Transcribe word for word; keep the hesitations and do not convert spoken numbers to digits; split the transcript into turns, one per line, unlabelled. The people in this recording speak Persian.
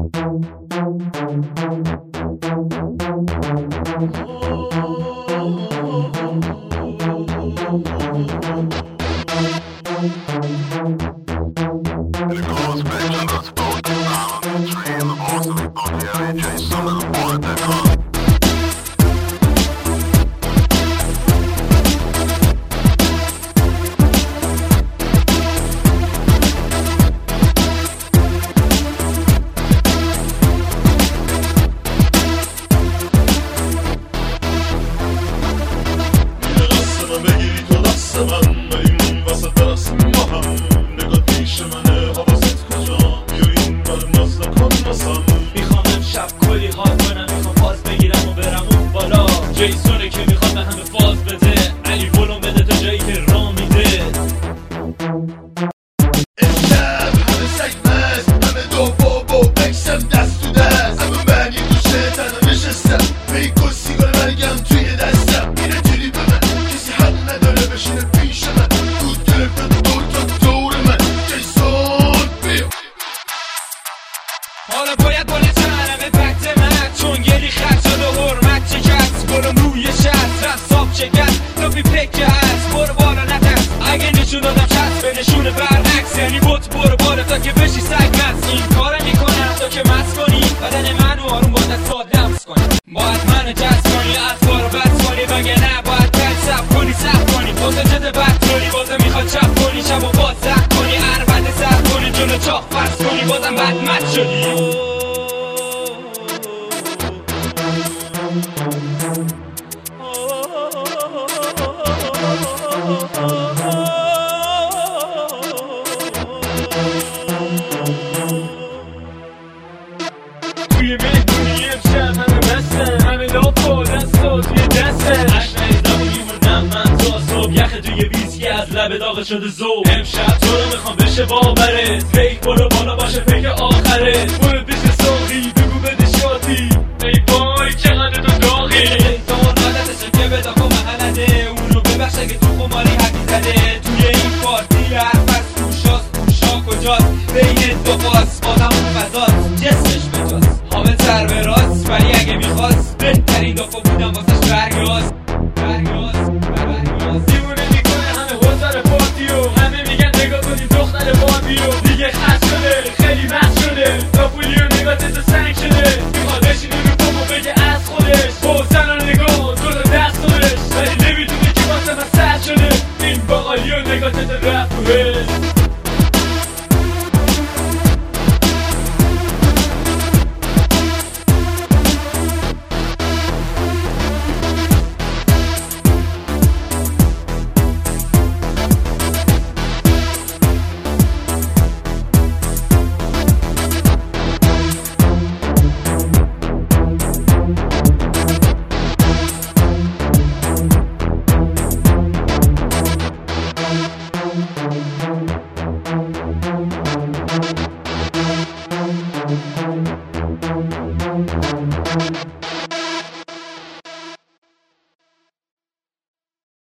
جیسونه که میخواد به همه فاز بده، علی بلون بده تا جایی که را میده.
امشب همه سگ مست، همه دو بابا بکشم دست تو دست، همه من یه دوشه تنها نشستم، پیک و سیگار مرگم توی دستم. اینه جوری به من کسی حق نداره بشینه پیش من، دود گرفته دور تا دور من. جیسون بیا
حالا باید بالا چنمه وقت من، چون گلی خط شد و حرمت چکست. برم روی شهر رفت چگست تا بی پکه هست، برو بالا نترس اگه نشون دادم چست به نشون برعکس. یعنی بوت برو بالا تا که بشی سگ مست. این کارم میکنم تا که مست کنی بدن منو آروم با دستات لمس کنی. باید منو جذب کنی از بارو بس کنی، وگه نه باید تل سب کنی سب کنی. بازه جده بد کنی بازه میخواد چپ کنی، شب و باز زد کنی عربت سر کنی جلو چاق فرس کنی بازم بد مد شدی. توی مهمونی امشب همه بستن، همه لاپ و دست و توی دستن. عشق نیزم و میمونم من تا صبح، یخه توی ویسکی از لب داغ شده زوب. امشب تو رو میخوام بشه باورت، فیک برو بالا باشه فیک آخرت.